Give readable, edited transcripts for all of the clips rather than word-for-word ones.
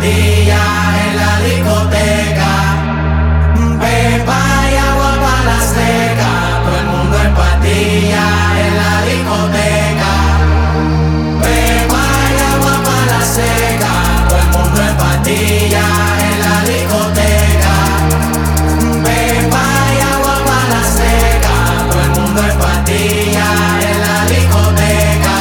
pastillas en la discoteca. Pepa y agua para la seca. Todo el mundo en pastillas en la discoteca. Pepa y agua para la seca. Todo el mundo en pastillas en la discoteca. Pepa y agua para la seca. Todo el mundo en pastillas en la discoteca.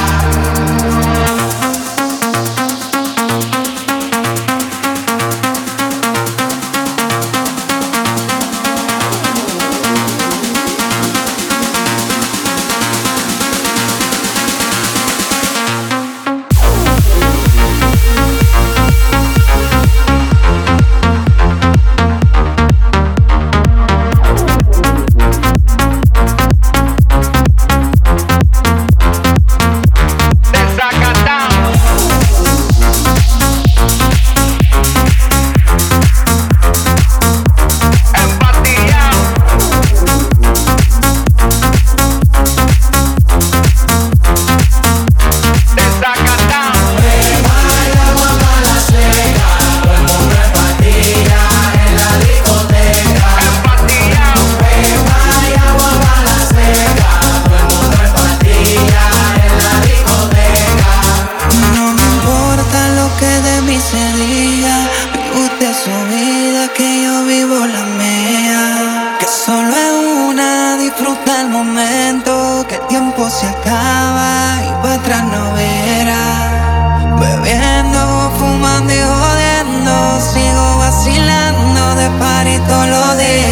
Disfruta el momento, que el tiempo se acaba y para atrás no verás. Bebiendo, fumando y jodiendo, sigo vacilando de party todos los días.